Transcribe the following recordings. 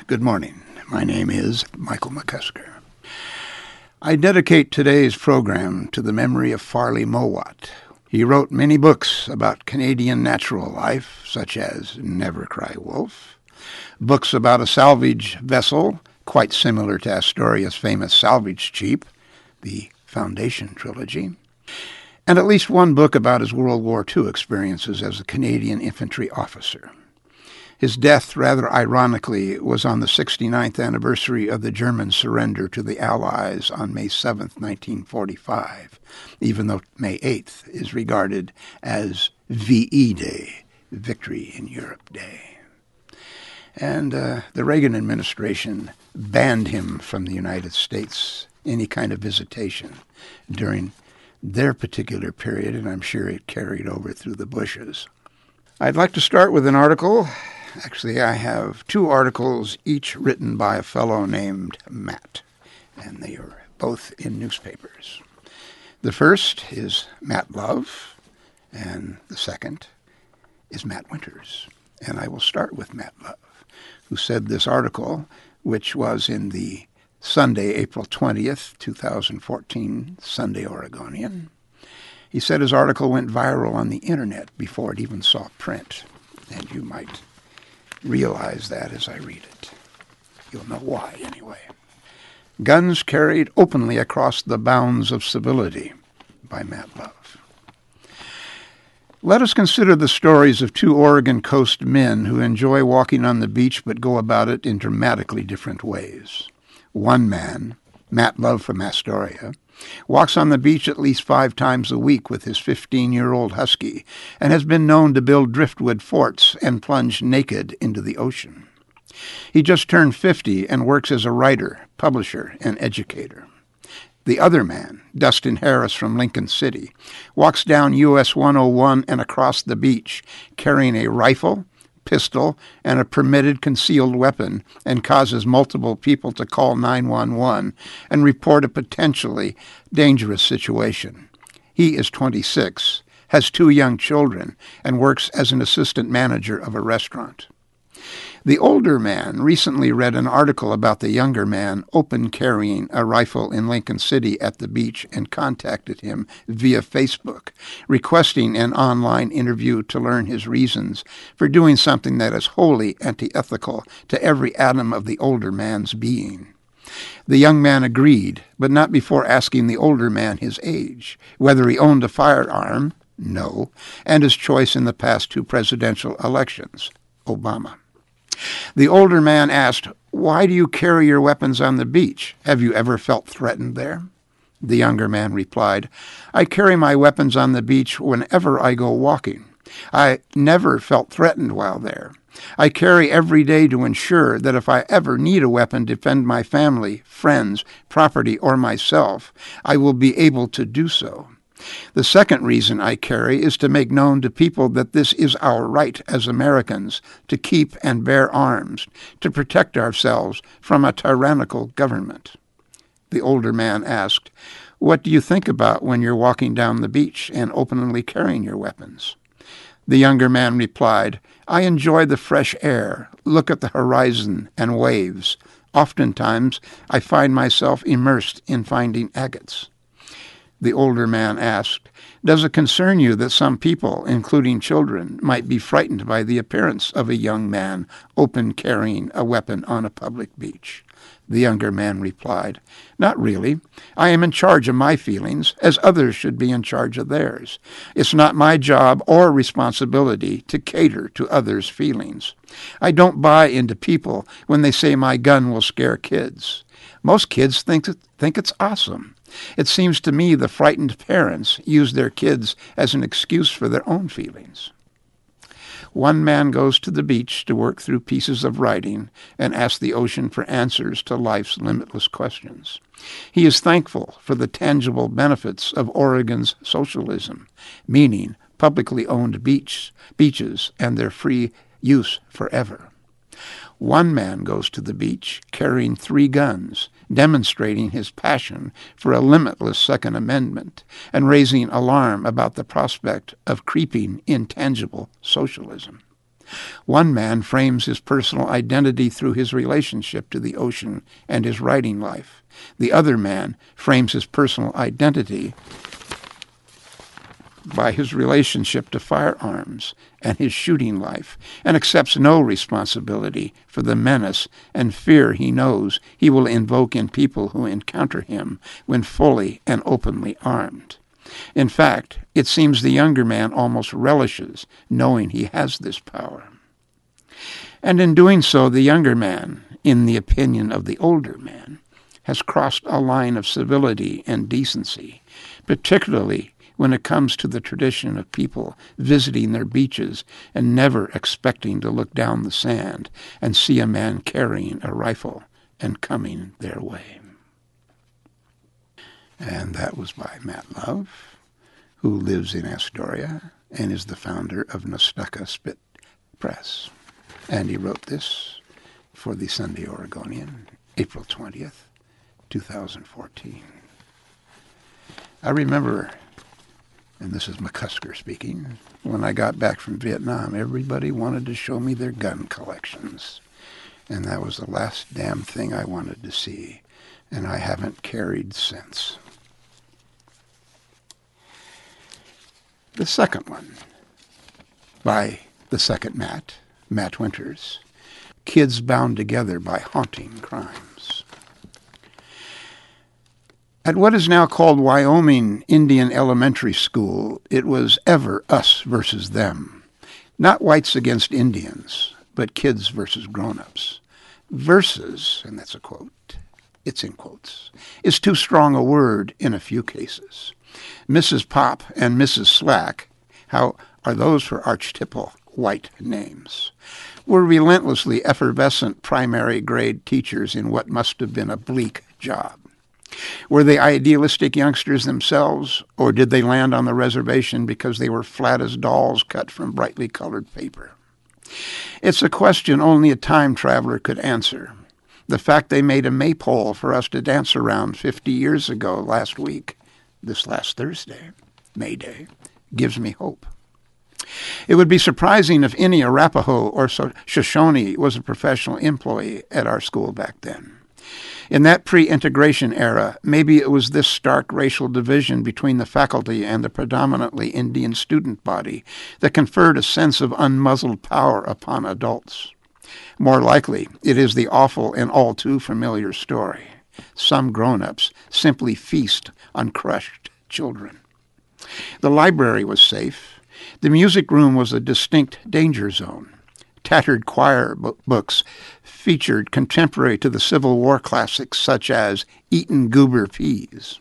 Good morning. My name is Michael McCusker. I dedicate today's program to the memory of Farley Mowat. He wrote many books about Canadian natural life, such as Never Cry Wolf, books about a salvage vessel, quite similar to Astoria's famous Salvage Cheap, the Foundation trilogy, and at least one book about his World War II experiences as a Canadian infantry officer. His death, rather ironically, was on the 69th anniversary of the German surrender to the Allies on May 7, 1945, even though May 8th is regarded as VE Day, Victory in Europe Day. And the Reagan administration banned him from the United States, any kind of visitation, during their particular period, and I'm sure it carried over through the Bushes. I'd like to start with an article. Actually, I have two articles, each written by a fellow named Matt, and they are both in newspapers. The first is Matt Love, and the second is Matt Winters. And I will start with Matt Love, who said this article, which was in the Sunday, April 20th, 2014, Sunday Oregonian. He said his article went viral on the internet before it even saw print, and you might realize that as I read it. You'll know why, anyway. Guns Carried Openly Across the Bounds of Civility by Matt Love. Let us consider the stories of two Oregon coast men who enjoy walking on the beach but go about it in dramatically different ways. One man, Matt Love from Astoria, walks on the beach at least 5 times a week with his 15-year-old husky and has been known to build driftwood forts and plunge naked into the ocean. He just turned 50 and works as a writer, publisher, and educator. The other man, Dustin Harris from Lincoln City, walks down US 101 and across the beach carrying a rifle, pistol, and a permitted concealed weapon, and causes multiple people to call 911 and report a potentially dangerous situation. He is 26, has 2 young children, and works as an assistant manager of a restaurant. The older man recently read an article about the younger man open carrying a rifle in Lincoln City at the beach and contacted him via Facebook, requesting an online interview to learn his reasons for doing something that is wholly anti-ethical to every atom of the older man's being. The young man agreed, but not before asking the older man his age, whether he owned a firearm, no, and his choice in the past 2 presidential elections, Obama. The older man asked, "Why do you carry your weapons on the beach? Have you ever felt threatened there?" The younger man replied, "I carry my weapons on the beach whenever I go walking. I never felt threatened while there. I carry every day to ensure that if I ever need a weapon to defend my family, friends, property, or myself, I will be able to do so. The second reason I carry is to make known to people that this is our right as Americans to keep and bear arms, to protect ourselves from a tyrannical government." The older man asked, "What do you think about when you're walking down the beach and openly carrying your weapons?" The younger man replied, "I enjoy the fresh air, look at the horizon and waves. Oftentimes I find myself immersed in finding agates." The older man asked, "Does it concern you that some people, including children, might be frightened by the appearance of a young man open carrying a weapon on a public beach?" The younger man replied, "Not really. I am in charge of my feelings, as others should be in charge of theirs. It's not my job or responsibility to cater to others' feelings. I don't buy into people when they say my gun will scare kids. Most kids think it's awesome. It seems to me the frightened parents use their kids as an excuse for their own feelings." One man goes to the beach to work through pieces of writing and ask the ocean for answers to life's limitless questions. He is thankful for the tangible benefits of Oregon's socialism, meaning publicly owned beaches and their free use forever. One man goes to the beach carrying 3 guns, demonstrating his passion for a limitless Second Amendment and raising alarm about the prospect of creeping intangible socialism. One man frames his personal identity through his relationship to the ocean and his writing life. The other man frames his personal identity by his relationship to firearms and his shooting life, and accepts no responsibility for the menace and fear he knows he will invoke in people who encounter him when fully and openly armed. In fact, it seems the younger man almost relishes knowing he has this power. And in doing so, the younger man, in the opinion of the older man, has crossed a line of civility and decency, particularly when it comes to the tradition of people visiting their beaches and never expecting to look down the sand and see a man carrying a rifle and coming their way. And that was by Matt Love, who lives in Astoria and is the founder of Nostucka Spit Press. And he wrote this for the Sunday Oregonian, April 20th, 2014. I remember, and this is McCusker speaking, when I got back from Vietnam, everybody wanted to show me their gun collections. And that was the last damn thing I wanted to see. And I haven't carried since. The second one, by the second Matt Winters, Kids Bound Together by Haunting Crimes. At what is now called Wyoming Indian Elementary School, it was ever us versus them. Not whites against Indians, but kids versus grown-ups. Versus, and that's a quote, it's in quotes, is too strong a word in a few cases. Mrs. Pop and Mrs. Slack, how are those for archetypal white names, were relentlessly effervescent primary grade teachers in what must have been a bleak job. Were they idealistic youngsters themselves, or did they land on the reservation because they were flat as dolls cut from brightly colored paper? It's a question only a time traveler could answer. The fact they made a maypole for us to dance around 50 years ago this last Thursday, May Day, gives me hope. It would be surprising if any Arapaho or Shoshone was a professional employee at our school back then. In that pre-integration era, maybe it was this stark racial division between the faculty and the predominantly Indian student body that conferred a sense of unmuzzled power upon adults. More likely, it is the awful and all too familiar story. Some grown-ups simply feast on crushed children. The library was safe. The music room was a distinct danger zone. Tattered choir books featured contemporary to the Civil War classics such as Eatin' Goober Peas.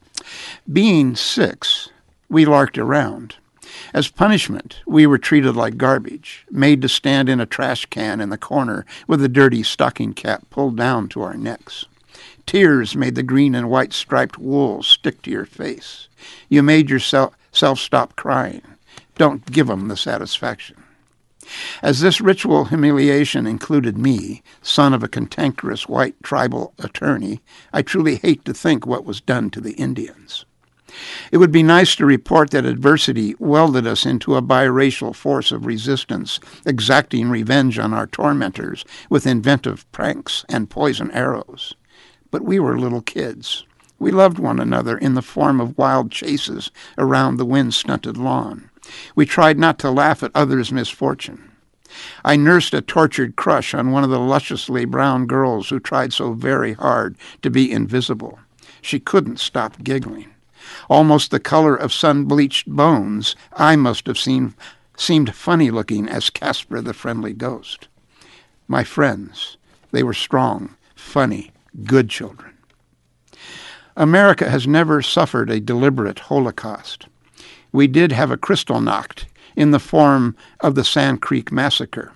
Being 6, we larked around. As punishment, we were treated like garbage, made to stand in a trash can in the corner with a dirty stocking cap pulled down to our necks. Tears made the green and white striped wool stick to your face. You made yourself stop crying. Don't give 'em the satisfaction. As this ritual humiliation included me, son of a cantankerous white tribal attorney, I truly hate to think what was done to the Indians. It would be nice to report that adversity welded us into a biracial force of resistance, exacting revenge on our tormentors with inventive pranks and poison arrows. But we were little kids. We loved one another in the form of wild chases around the wind-stunted lawn. We tried not to laugh at others' misfortune. I nursed a tortured crush on one of the lusciously brown girls who tried so very hard to be invisible. She couldn't stop giggling. Almost the color of sun-bleached bones, I must have seemed funny-looking as Casper the Friendly Ghost. My friends, they were strong, funny, good children. America has never suffered a deliberate Holocaust. We did have a Kristallnacht in the form of the Sand Creek Massacre.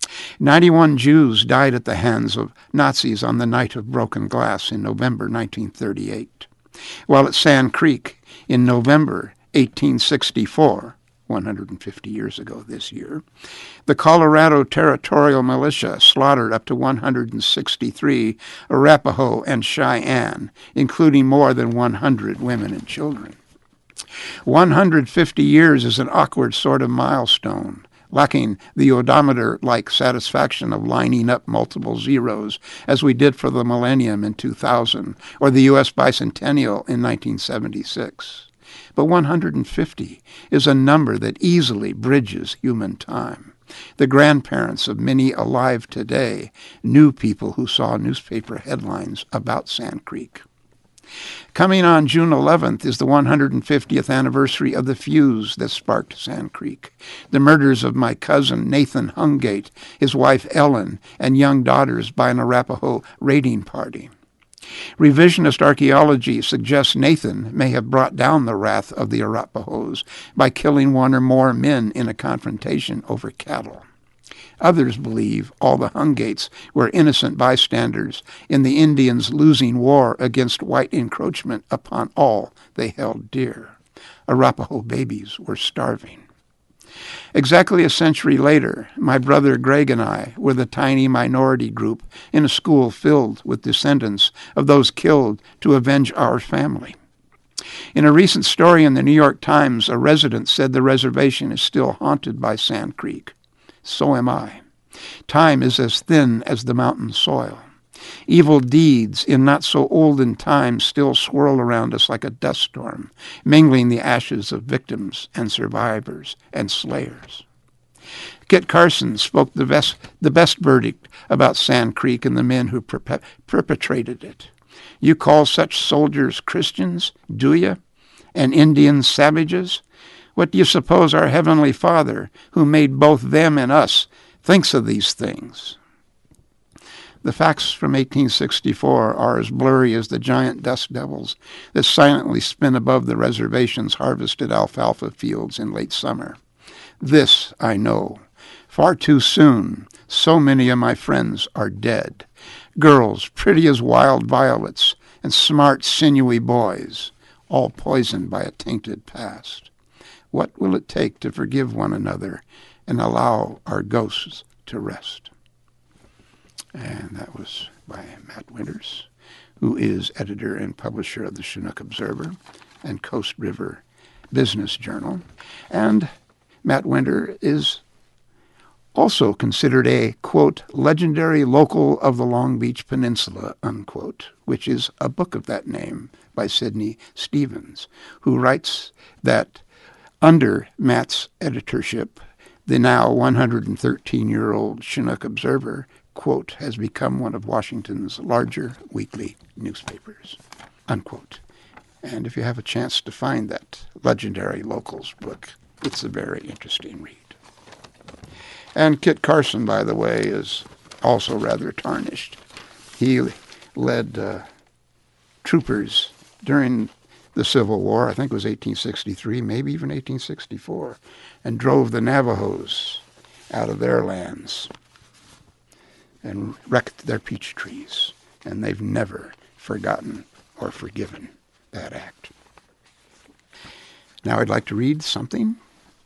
91 Jews died at the hands of Nazis on the night of broken glass in November 1938. While at Sand Creek in November 1864, 150 years ago this year, the Colorado Territorial Militia slaughtered up to 163 Arapaho and Cheyenne, including more than 100 women and children. 150 years is an awkward sort of milestone, lacking the odometer-like satisfaction of lining up multiple zeros, as we did for the millennium in 2000 or the U.S. bicentennial in 1976. But 150 is a number that easily bridges human time. The grandparents of many alive today knew people who saw newspaper headlines about Sand Creek. Coming on June 11th is the 150th anniversary of the fuse that sparked Sand Creek, the murders of my cousin Nathan Hungate, his wife Ellen, and young daughters by an Arapaho raiding party. Revisionist archaeology suggests Nathan may have brought down the wrath of the Arapahoes by killing one or more men in a confrontation over cattle. Others believe all the Hungates were innocent bystanders in the Indians' losing war against white encroachment upon all they held dear. Arapaho babies were starving. Exactly a century later, my brother Greg and I were the tiny minority group in a school filled with descendants of those killed to avenge our family. In a recent story in the New York Times, a resident said the reservation is still haunted by Sand Creek. So am I. Time is as thin as the mountain soil. Evil deeds in not-so-olden times still swirl around us like a dust storm, mingling the ashes of victims and survivors and slayers. Kit Carson spoke the best verdict about Sand Creek and the men who perpetrated it. You call such soldiers Christians, do you? And Indians savages? What do you suppose our Heavenly Father, who made both them and us, thinks of these things? The facts from 1864 are as blurry as the giant dust devils that silently spin above the reservation's harvested alfalfa fields in late summer. This I know. Far too soon, so many of my friends are dead. Girls pretty as wild violets and smart, sinewy boys, all poisoned by a tainted past. What will it take to forgive one another and allow our ghosts to rest? And that was by Matt Winters, who is editor and publisher of the Chinook Observer and Coast River Business Journal. And Matt Winter is also considered a, quote, legendary local of the Long Beach Peninsula, unquote, which is a book of that name by Sidney Stevens, who writes that under Matt's editorship, the now 113-year-old Chinook Observer, quote, has become one of Washington's larger weekly newspapers, unquote. And if you have a chance to find that legendary locals book, it's a very interesting read. And Kit Carson, by the way, is also rather tarnished. He led troopers during the Civil War, I think it was 1863, maybe even 1864, and drove the Navajos out of their lands and wrecked their peach trees. And they've never forgotten or forgiven that act. Now I'd like to read something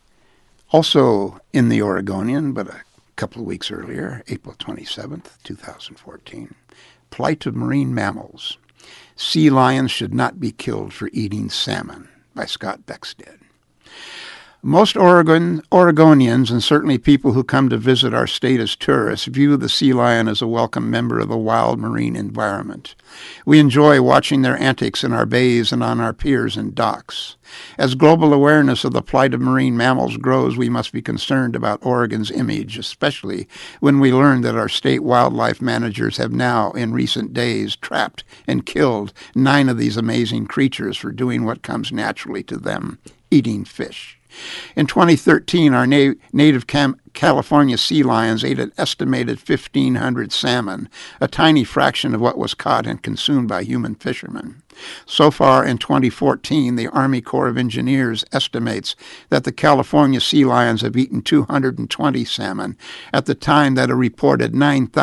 also in the Oregonian, but a couple of weeks earlier, April 27th, 2014. Plight of Marine Mammals. Sea lions should not be killed for eating salmon, by Scott Beckstead. Most Oregonians, and certainly people who come to visit our state as tourists, view the sea lion as a welcome member of the wild marine environment. We enjoy watching their antics in our bays and on our piers and docks. As global awareness of the plight of marine mammals grows, we must be concerned about Oregon's image, especially when we learn that our state wildlife managers have now, in recent days, trapped and killed 9 of these amazing creatures for doing what comes naturally to them, eating fish. In 2013, our native California sea lions ate an estimated 1,500 salmon, a tiny fraction of what was caught and consumed by human fishermen. So far in 2014, the Army Corps of Engineers estimates that the California sea lions have eaten 220 salmon at the time that a reported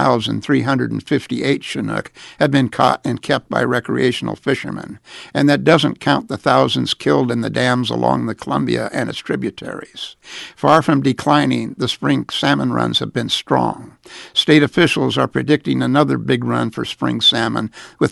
9,358 Chinook had been caught and kept by recreational fishermen, and that doesn't count the thousands killed in the dams along the Columbia and its tributaries. Far from declining, the spring salmon runs have been strong. State officials are predicting another big run for spring salmon, with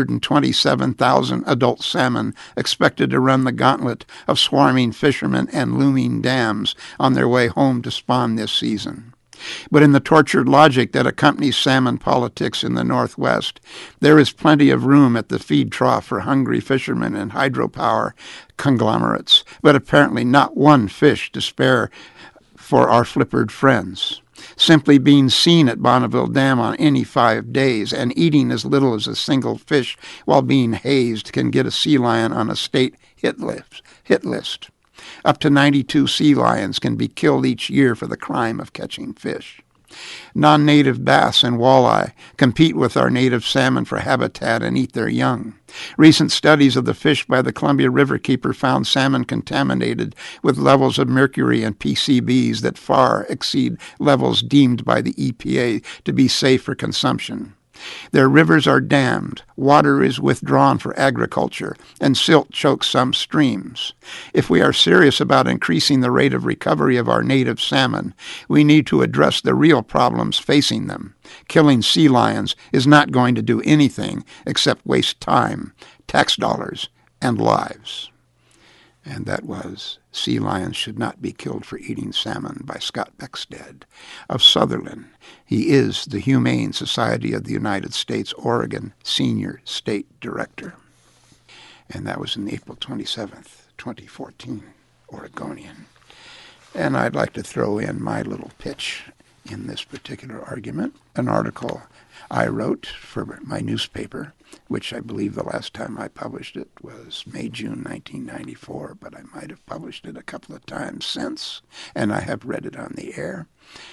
227,000 adult salmon expected to run the gauntlet of swarming fishermen and looming dams on their way home to spawn this season. But in the tortured logic that accompanies salmon politics in the Northwest, there is plenty of room at the feed trough for hungry fishermen and hydropower conglomerates, but apparently not one fish to spare for our flippered friends. Simply being seen at Bonneville Dam on any 5 days and eating as little as a single fish while being hazed can get a sea lion on a state hit list. Up to 92 sea lions can be killed each year for the crime of catching fish. Non-native bass and walleye compete with our native salmon for habitat and eat their young. Recent studies of the fish by the Columbia Riverkeeper found salmon contaminated with levels of mercury and PCBs that far exceed levels deemed by the EPA to be safe for consumption. Their rivers are dammed, water is withdrawn for agriculture, and silt chokes some streams. If we are serious about increasing the rate of recovery of our native salmon, we need to address the real problems facing them. Killing sea lions is not going to do anything except waste time, tax dollars, and lives. And that was Sea Lions Should Not Be Killed for Eating Salmon by Scott Beckstead of Sutherland. He is the Humane Society of the United States, Oregon Senior State Director. And that was in April 27th, 2014, Oregonian. And I'd like to throw in my little pitch in this particular argument, an article I wrote for my newspaper, which I believe the last time I published it was May-June 1994, but I might have published it a couple of times since, and I have read it on the air.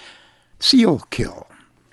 Seal kill.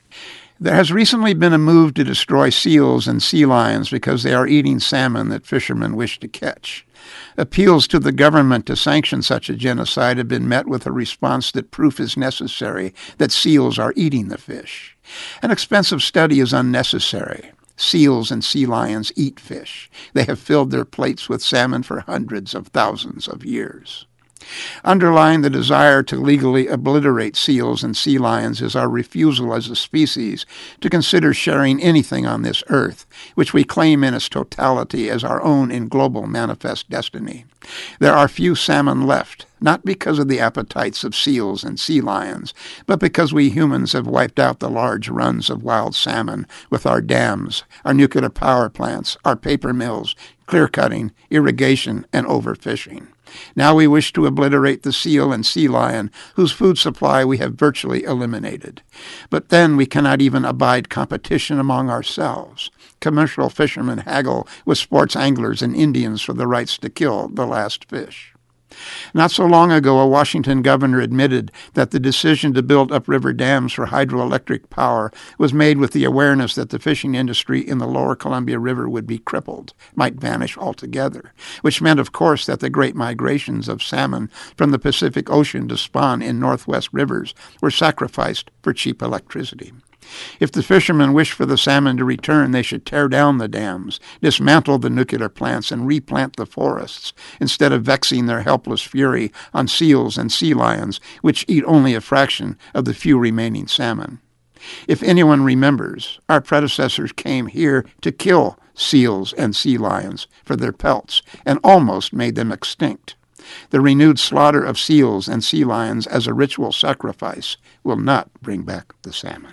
There has recently been a move to destroy seals and sea lions because they are eating salmon that fishermen wish to catch. Appeals to the government to sanction such a genocide have been met with a response that proof is necessary that seals are eating the fish. An expensive study is unnecessary. Seals and sea lions eat fish. They have filled their plates with salmon for hundreds of thousands of years. Underlying the desire to legally obliterate seals and sea lions is our refusal as a species to consider sharing anything on this earth, which we claim in its totality as our own in global manifest destiny. There are few salmon left, not because of the appetites of seals and sea lions, but because we humans have wiped out the large runs of wild salmon with our dams, our nuclear power plants, our paper mills, clear-cutting, irrigation, and overfishing. Now we wish to obliterate the seal and sea lion, whose food supply we have virtually eliminated. But then we cannot even abide competition among ourselves. Commercial fishermen haggle with sports anglers and Indians for the rights to kill the last fish. Not so long ago, a Washington governor admitted that the decision to build upriver dams for hydroelectric power was made with the awareness that the fishing industry in the lower Columbia River would be crippled, might vanish altogether, which meant, of course, that the great migrations of salmon from the Pacific Ocean to spawn in northwest rivers were sacrificed for cheap electricity. If the fishermen wish for the salmon to return, they should tear down the dams, dismantle the nuclear plants, and replant the forests, instead of vexing their helpless fury on seals and sea lions, which eat only a fraction of the few remaining salmon. If anyone remembers, our predecessors came here to kill seals and sea lions for their pelts and almost made them extinct. The renewed slaughter of seals and sea lions as a ritual sacrifice will not bring back the salmon.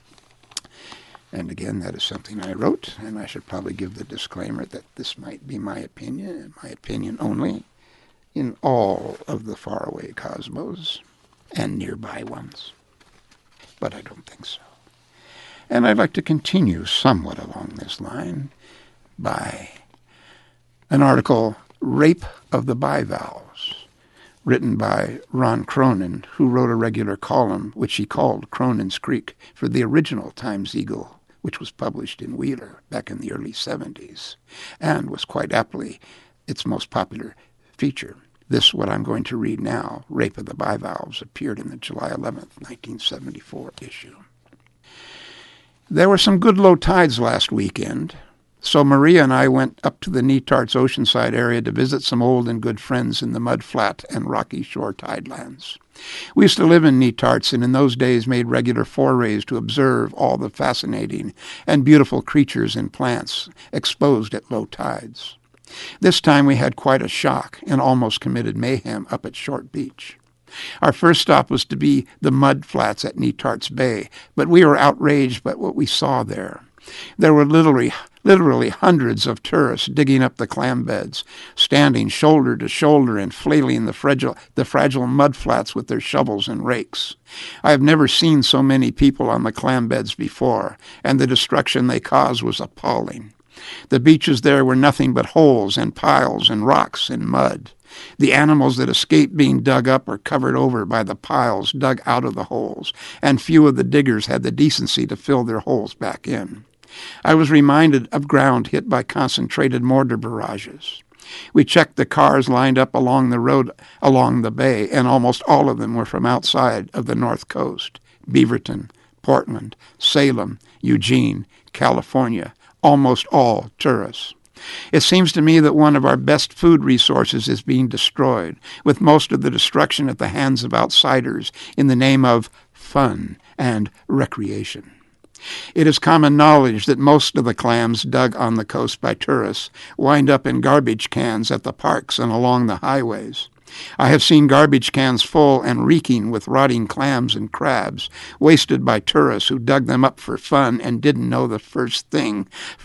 And again, that is something I wrote, and I should probably give the disclaimer that this might be my opinion, and my opinion only, in all of the faraway cosmos and nearby ones. But I don't think so. And I'd like to continue somewhat along this line by an article, Rape of the Bivalves, written by Ron Cronin, who wrote a regular column, which he called Cronin's Creek, for the original Times-Eagle, which was published in Wheeler back in the early 70s, and was quite aptly its most popular feature. This, what I'm going to read now, Rape of the Bivalves, appeared in the July 11th, 1974 issue. There were some good low tides last weekend. So Maria and I went up to the Netarts Oceanside area to visit some old and good friends in the Mud Flat and Rocky Shore tidelands. We used to live in Netarts, and in those days made regular forays to observe all the fascinating and beautiful creatures and plants exposed at low tides. This time we had quite a shock and almost committed mayhem up at Short Beach. Our first stop was to be the mud flats at Netarts Bay, but we were outraged by what we saw there. There were literally hundreds of tourists digging up the clam beds, standing shoulder to shoulder and flailing the fragile mud flats with their shovels and rakes. I have never seen so many people on the clam beds before, and the destruction they caused was appalling. The beaches there were nothing but holes and piles and rocks and mud. The animals that escaped being dug up were covered over by the piles dug out of the holes, and few of the diggers had the decency to fill their holes back in. I was reminded of ground hit by concentrated mortar barrages. We checked the cars lined up along the road along the bay, and almost all of them were from outside of the North Coast: Beaverton, Portland, Salem, Eugene, California, almost all tourists. It seems to me that one of our best food resources is being destroyed, with most of the destruction at the hands of outsiders in the name of fun and recreation. It is common knowledge that most of the clams dug on the coast by tourists wind up in garbage cans at the parks and along the highways. I have seen garbage cans full and reeking with rotting clams and crabs, wasted by tourists who dug them up for fun and didn't know the first thing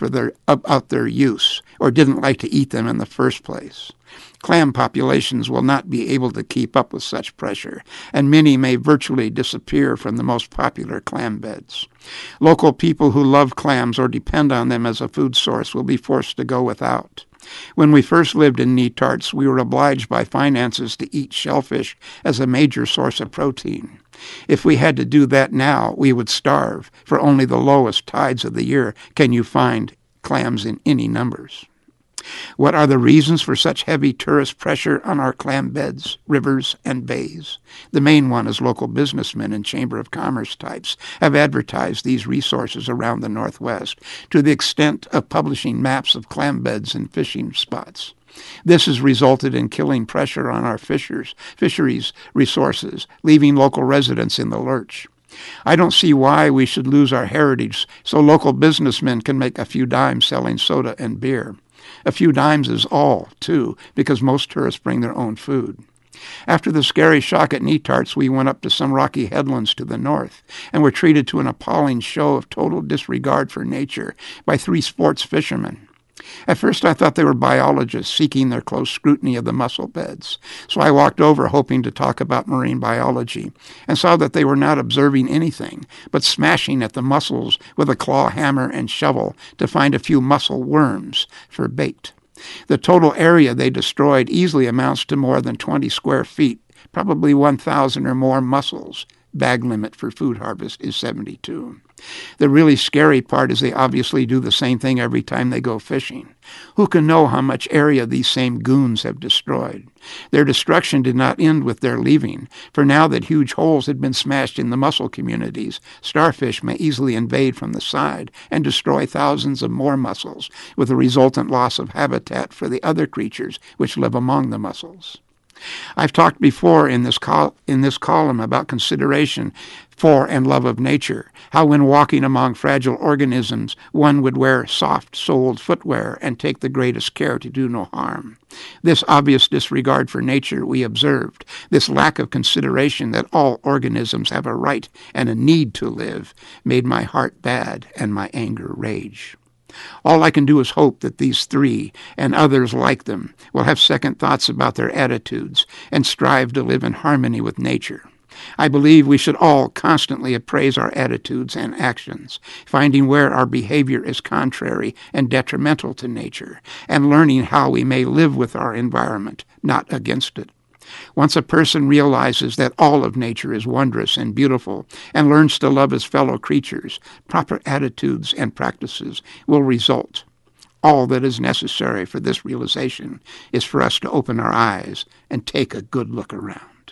about their use, or didn't like to eat them in the first place. Clam populations will not be able to keep up with such pressure, and many may virtually disappear from the most popular clam beds. Local people who love clams or depend on them as a food source will be forced to go without. When we first lived in Netarts, we were obliged by finances to eat shellfish as a major source of protein. If we had to do that now, we would starve, for only the lowest tides of the year can you find clams in any numbers. What are the reasons for such heavy tourist pressure on our clam beds, rivers, and bays? The main one is local businessmen and Chamber of Commerce types have advertised these resources around the Northwest to the extent of publishing maps of clam beds and fishing spots. This has resulted in killing pressure on our fisheries resources, leaving local residents in the lurch. I don't see why we should lose our heritage so local businessmen can make a few dimes selling soda and beer. A few dimes is all, too, because most tourists bring their own food. After the scary shock at Netarts, we went up to some rocky headlands to the north and were treated to an appalling show of total disregard for nature by 3 sports fishermen. At first I thought they were biologists seeking their close scrutiny of the mussel beds, so I walked over hoping to talk about marine biology and saw that they were not observing anything, but smashing at the mussels with a claw hammer and shovel to find a few mussel worms for bait. The total area they destroyed easily amounts to more than 20 square feet, probably 1,000 or more mussels. Bag limit for food harvest is 72. The really scary part is they obviously do the same thing every time they go fishing. Who can know how much area these same goons have destroyed? Their destruction did not end with their leaving, for now that huge holes had been smashed in the mussel communities, starfish may easily invade from the side and destroy thousands of more mussels, with a resultant loss of habitat for the other creatures which live among the mussels. I've talked before in this column about consideration for and love of nature, how when walking among fragile organisms, one would wear soft-soled footwear and take the greatest care to do no harm. This obvious disregard for nature we observed, this lack of consideration that all organisms have a right and a need to live, made my heart bad and my anger rage. All I can do is hope that these 3 and others like them will have second thoughts about their attitudes and strive to live in harmony with nature. I believe we should all constantly appraise our attitudes and actions, finding where our behavior is contrary and detrimental to nature, and learning how we may live with our environment, not against it. Once a person realizes that all of nature is wondrous and beautiful and learns to love his fellow creatures, proper attitudes and practices will result. All that is necessary for this realization is for us to open our eyes and take a good look around.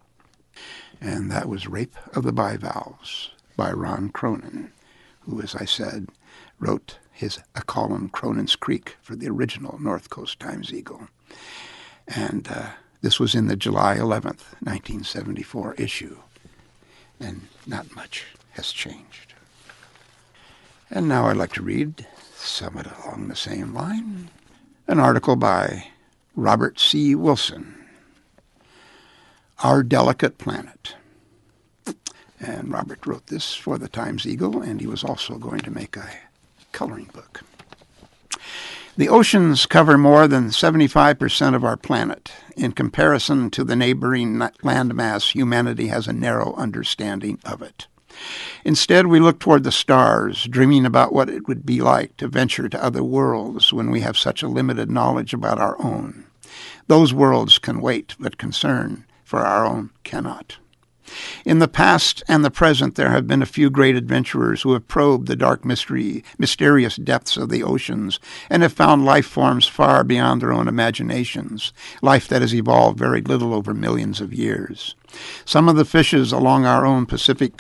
And that was Rape of the Bivalves by Ron Cronin, who, as I said, wrote a column, Cronin's Creek, for the original North Coast Times-Eagle. And this was in the July 11th, 1974 issue. And not much has changed. And now I'd like to read, somewhat along the same line, an article by Robert C. Wilson, Our Delicate Planet. And Robert wrote this for the Times-Eagle, and he was also going to make a coloring book. The oceans cover more than 75% of our planet. In comparison to the neighboring landmass, humanity has a narrow understanding of it. Instead, we look toward the stars, dreaming about what it would be like to venture to other worlds when we have such a limited knowledge about our own. Those worlds can wait, but concern for our own cannot. In the past and the present, there have been a few great adventurers who have probed the dark mysterious depths of the oceans and have found life forms far beyond their own imaginations, life that has evolved very little over millions of years. Some of the fishes along our own Pacific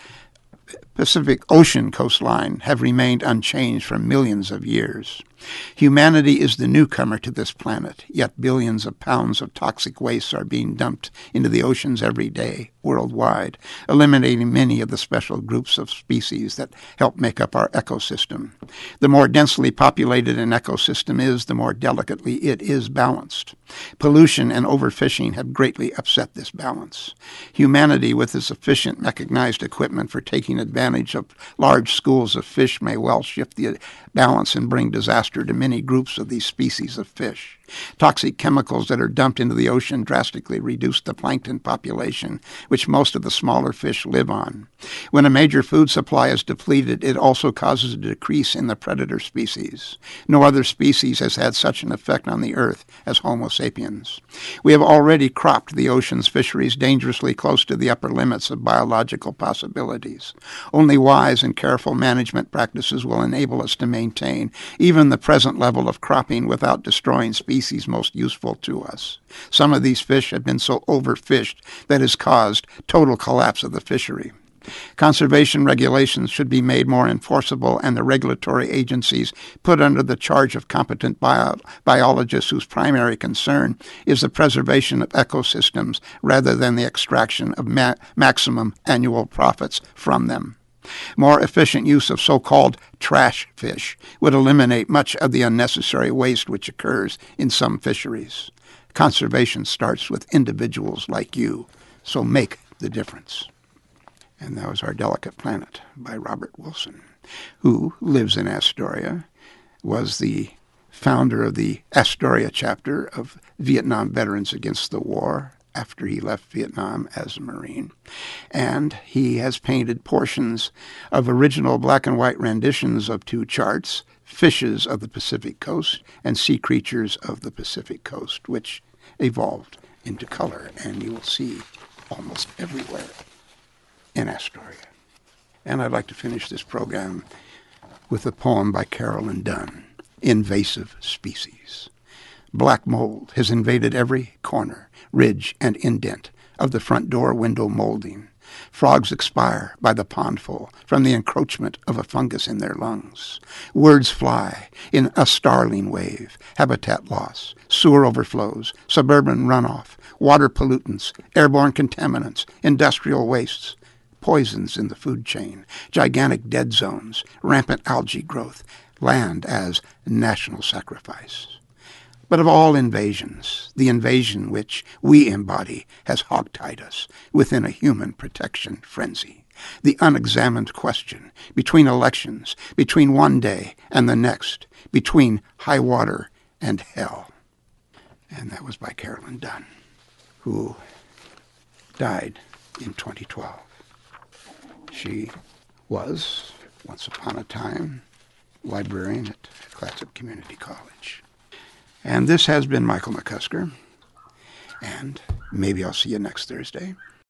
Ocean coastline have remained unchanged for millions of years. Humanity is the newcomer to this planet, yet billions of pounds of toxic waste are being dumped into the oceans every day, worldwide, eliminating many of the special groups of species that help make up our ecosystem. The more densely populated an ecosystem is, the more delicately it is balanced. Pollution and overfishing have greatly upset this balance. Humanity, with its efficient mechanized equipment for taking advantage of large schools of fish, may well shift the balance and bring disaster to many groups of these species of fish. Toxic chemicals that are dumped into the ocean drastically reduce the plankton population, which most of the smaller fish live on. When a major food supply is depleted, it also causes a decrease in the predator species. No other species has had such an effect on the earth as Homo sapiens. We have already cropped the ocean's fisheries dangerously close to the upper limits of biological possibilities. Only wise and careful management practices will enable us to maintain even the present level of cropping without destroying species most useful to us. Some of these fish have been so overfished that has caused total collapse of the fishery. Conservation regulations should be made more enforceable and the regulatory agencies put under the charge of competent biologists whose primary concern is the preservation of ecosystems rather than the extraction of maximum annual profits from them. More efficient use of so-called trash fish would eliminate much of the unnecessary waste which occurs in some fisheries. Conservation starts with individuals like you, so make the difference. And that was Our Delicate Planet by Robert Wilson, who lives in Astoria, was the founder of the Astoria chapter of Vietnam Veterans Against the War after he left Vietnam as a Marine. And he has painted portions of original black and white renditions of two charts, Fishes of the Pacific Coast and Sea Creatures of the Pacific Coast, which evolved into color, and you will see almost everywhere in Astoria. And I'd like to finish this program with a poem by Carolyn Dunn, Invasive Species. Black mold has invaded every corner, ridge, and indent of the front door window molding. Frogs expire by the pondful from the encroachment of a fungus in their lungs. Words fly in a starling wave, habitat loss, sewer overflows, suburban runoff, water pollutants, airborne contaminants, industrial wastes, poisons in the food chain, gigantic dead zones, rampant algae growth, land as national sacrifice. But of all invasions, the invasion which we embody has hogtied us within a human protection frenzy. The unexamined question between elections, between one day and the next, between high water and hell. And that was by Carolyn Dunn, who died in 2012. She was, once upon a time, librarian at Clatsop Community College. And this has been Michael McCusker, and maybe I'll see you next Thursday.